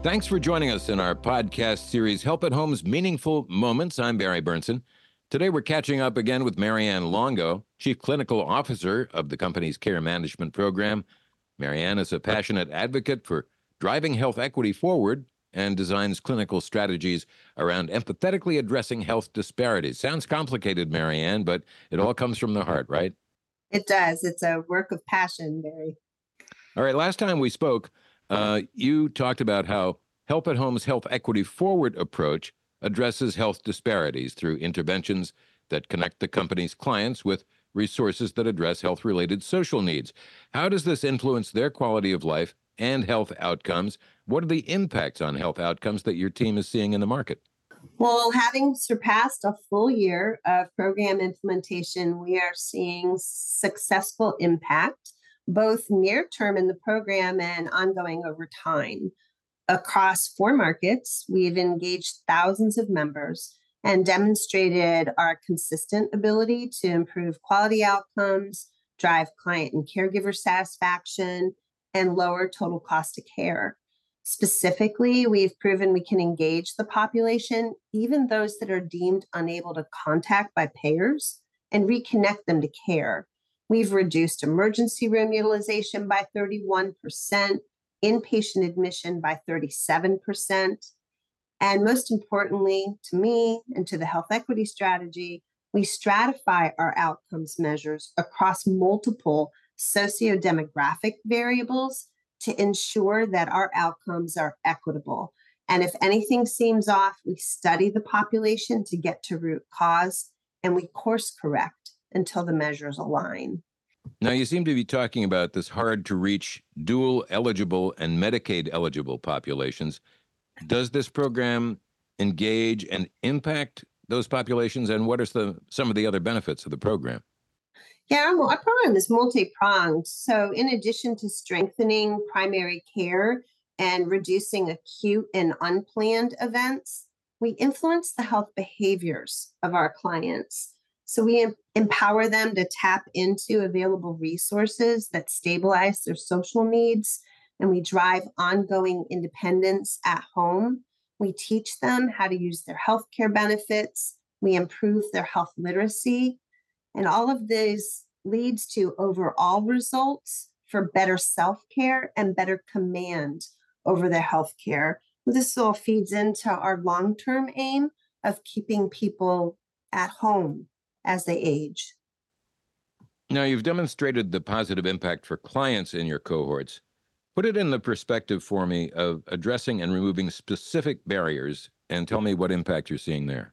Thanks for joining us in our podcast series, Help at Home's Meaningful Moments. I'm Barry Burnson. Today, we're catching up again with Marianne Longo, Chief Clinical Officer of the company's care management program. Marianne is a passionate advocate for driving health equity forward and designs clinical strategies around empathetically addressing health disparities. Sounds complicated, Marianne, but it all comes from the heart, right? It does. It's a work of passion, Barry. All right, last time we spoke, you talked about how Help at Home's Health Equity Forward approach addresses health disparities through interventions that connect the company's clients with resources that address health-related social needs. How does this influence their quality of life and health outcomes? What are the impacts on health outcomes that your team is seeing in the market? Well, having surpassed a full year of program implementation, we are seeing successful impact, both near term in the program and ongoing over time. Across 4 markets, we've engaged thousands of members and demonstrated our consistent ability to improve quality outcomes, drive client and caregiver satisfaction, and lower total cost of care. Specifically, we've proven we can engage the population, even those that are deemed unable to contact by payers, and reconnect them to care. We've reduced emergency room utilization by 31%, inpatient admission by 37%. And most importantly, to me and to the health equity strategy, we stratify our outcomes measures across multiple sociodemographic variables to ensure that our outcomes are equitable. And if anything seems off, we study the population to get to root cause, and we course correct until the measures align. Now, you seem to be talking about this hard-to-reach dual eligible and Medicaid eligible populations. Does this program engage and impact those populations, and what are some of the other benefits of the program? Yeah, our program is multi-pronged. So in addition to strengthening primary care and reducing acute and unplanned events, we influence the health behaviors of our clients. So we empower them to tap into available resources that stabilize their social needs, and we drive ongoing independence at home. We teach them how to use their healthcare benefits. We improve their health literacy. And all of this leads to overall results for better self-care and better command over their healthcare. This all feeds into our long-term aim of keeping people at home as they age. Now, you've demonstrated the positive impact for clients in your cohorts. Put it in the perspective for me of addressing and removing specific barriers, and tell me what impact you're seeing there.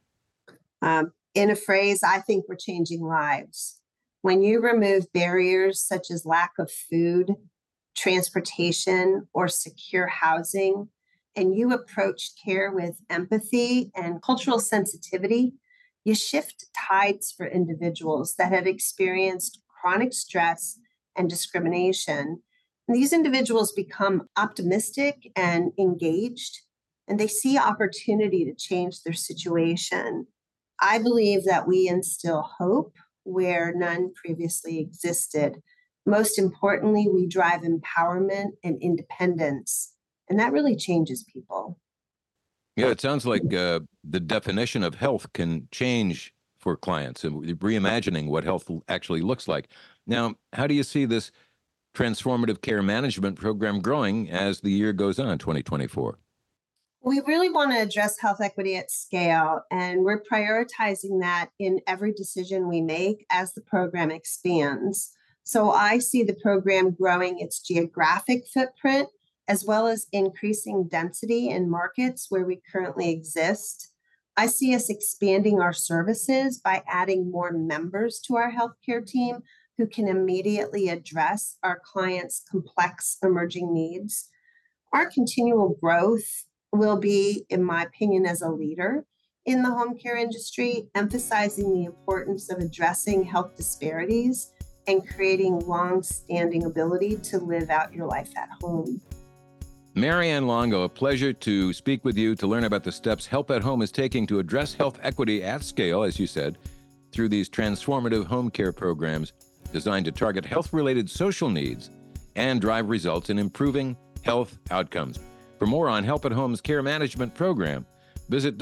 In a phrase, I think we're changing lives. When you remove barriers such as lack of food, transportation, or secure housing, and you approach care with empathy and cultural sensitivity, you shift tides for individuals that have experienced chronic stress and discrimination. And these individuals become optimistic and engaged, and they see opportunity to change their situation. I believe that we instill hope where none previously existed. Most importantly, we drive empowerment and independence, and that really changes people. Yeah, it sounds like the definition of health can change for clients and reimagining what health actually looks like. Now, how do you see this transformative care management program growing as the year goes on, 2024? We really want to address health equity at scale, and we're prioritizing that in every decision we make as the program expands. So I see the program growing its geographic footprint, as well as increasing density in markets where we currently exist. I see us expanding our services by adding more members to our healthcare team who can immediately address our clients' complex emerging needs. Our continual growth will be, in my opinion, as a leader in the home care industry, emphasizing the importance of addressing health disparities and creating long-standing ability to live out your life at home. Marianne Longo, a pleasure to speak with you to learn about the steps Help at Home is taking to address health equity at scale, as you said, through these transformative home care programs designed to target health-related social needs and drive results in improving health outcomes. For more on Help at Home's care management program, visit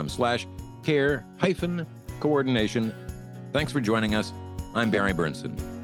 www.helpathome.com/care-coordination. Thanks for joining us. I'm Barry Bernsen.